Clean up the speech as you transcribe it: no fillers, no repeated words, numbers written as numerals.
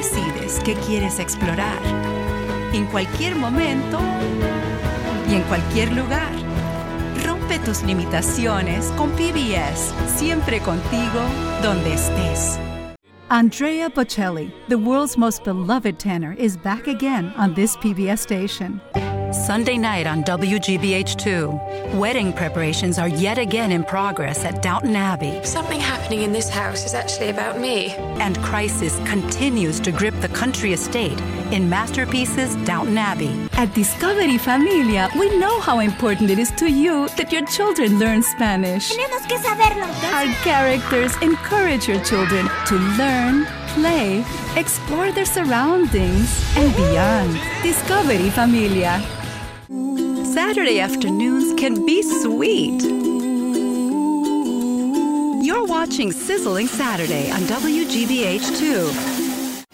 decides qué quieres explorar. En cualquier momento y en cualquier lugar. Rompe tus limitaciones con PBS, siempre contigo, donde estés. Andrea Bocelli, the world's most beloved tenor, is back again on this PBS station. Sunday night on WGBH2. Wedding preparations are yet again in progress at Downton Abbey. Something happening in this house is actually about me. And crisis continues to grip the country estate in Masterpieces Downton Abbey. At Discovery Familia, we know how important it is to you that your children learn Spanish. Tenemos que saberlo. Our characters encourage your children to learn, play, explore their surroundings, and beyond. Discovery Familia. Saturday afternoons can be sweet. You're watching Sizzling Saturday on WGBH2.